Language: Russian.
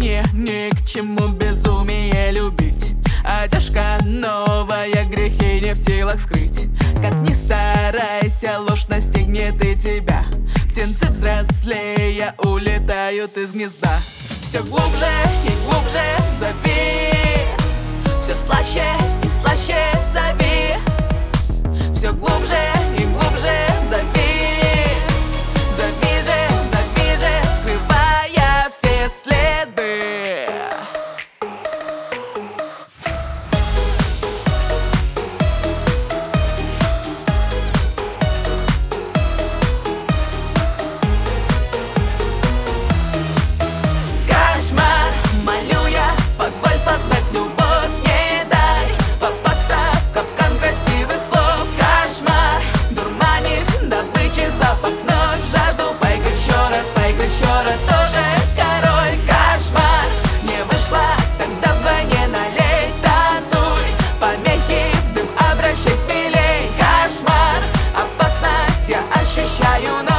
мне ни к чему безумие любить. Одежка новая, грехи не в силах скрыть. Как ни старайся, ложь настигнет и тебя. Птенцы взрослея улетают из гнезда. Все глубже и глубже зови, все слаще и слаще зови. Все глубже и глубже зови, зови же, скрывая все следы. Кошмар, молю я, позволь познать любовь, не дай попасться в капкан красивых слов. Кошмар дурманит добычи запах вновь, жажду поиграть еще раз, тоже король. Кошмар не вышла, тогда вдвойне налей, танцуй, помехи в дым обращай смелей. Кошмар, опасность я ощущаю, но